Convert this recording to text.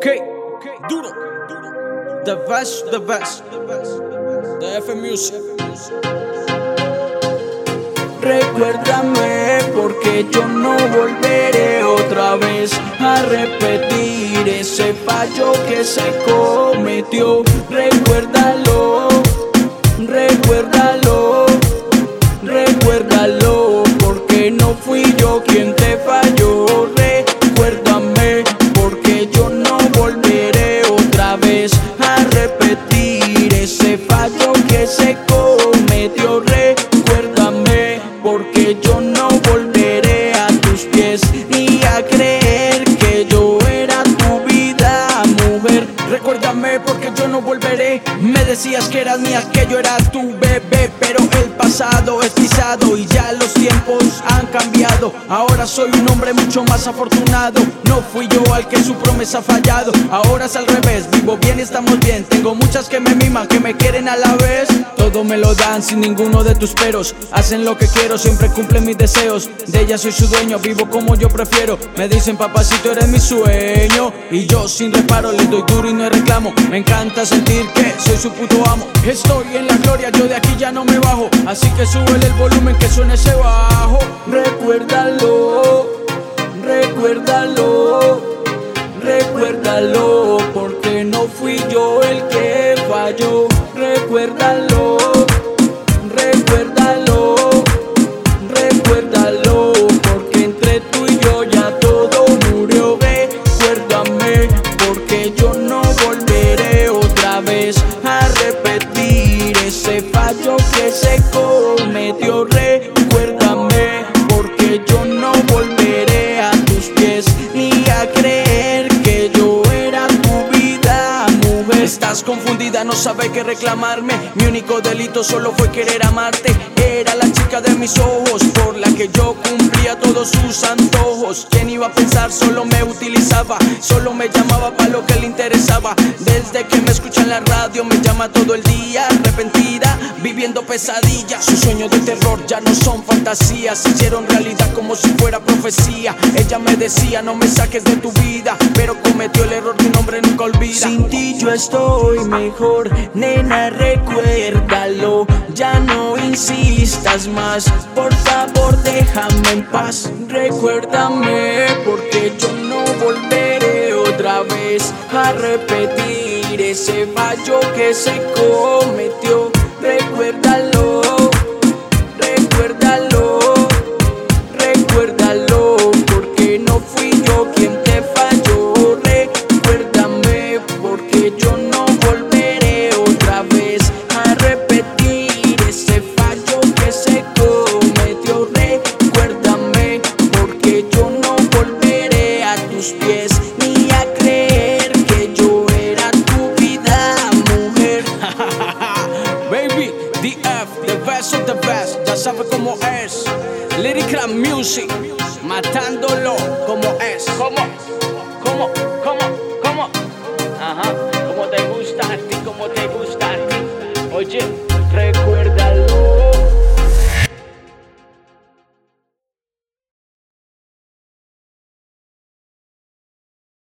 Ok, duro. The best, the best. The F Music. Recuérdame porque yo no volveré otra vez a repetir ese fallo que se cometió. Recuérdalo, recuérdalo, recuérdalo, porque no fui yo quien te falló. Recuérdame porque yo no volveré otra vez a repetir ese fallo que se cometió. Recuérdame porque yo no volveré a tus pies ni a creer que yo era tu vida, mujer. Recuérdame porque yo no volveré. Me decías que eras mía, que yo era tu bebé, pero el pasado es pisado y ya los tiempos han cambiado. Ahora soy un hombre mucho más afortunado. No fui yo al que su promesa ha fallado. Ahora es al revés, vivo bien y estamos bien. Tengo muchas que me miman, que me quieren a la vez. Todo me lo dan sin ninguno de tus peros. Hacen lo que quiero, siempre cumplen mis deseos. De ella soy su dueño, vivo como yo prefiero. Me dicen papacito eres mi sueño, y yo sin reparo les doy duro y no reclamo. Me encanta sentir que soy su puto amo. Estoy en la gloria, yo de aquí ya no me bajo. Así que súbele el volumen que suene ese bajo. Recuérdalo, recuérdalo, recuérdalo, porque no fui yo el que falló. Recuérdalo, recuérdalo, recuérdalo, porque entre tú y yo ya todo murió. Recuérdame porque yo no volveré otra vez a repetir ese fallo que se cometió. Recuérdame porque yo no volveré a tus pies ni a creer que yo era tu vida, mujer. Estás confundida, no sabe qué reclamarme. Mi único delito solo fue querer amarte. Era la chica de mis ojos, por la que yo cumplía todos sus antojos. ¿Quién iba a pensar? Solo me utilizaba, solo me llamaba para lo que le interesaba. Desde que me escucha en la radio me llama todo el día, arrepentida, viviendo pesadillas. Sus sueños de terror ya no son fantasías, se hicieron realidad como si fuera profecía. Ella me decía no me saques de tu vida, pero cometió el error que un hombre nunca olvida. Sin ti yo estoy mejor, nena, recuérdalo. Ya no insistas más, por favor déjame en paz. Recuérdame porque yo no volveré otra vez a repetir ese fallo que se cometió. Recuérdalo, recuérdalo, recuérdalo, porque no fui yo quien te falló. Recuérdame porque yo no volveré otra vez a repetir ese fallo que se cometió. Recuérdame porque yo no volveré a tus pies ni a creer que yo era tu vida, mujer. Baby, DF, the best of the best. Ya sabe cómo es. Lyrical Music, matándolo como es. ¿Cómo? Ajá, como te gusta a ti, como te gusta a ti. Oye.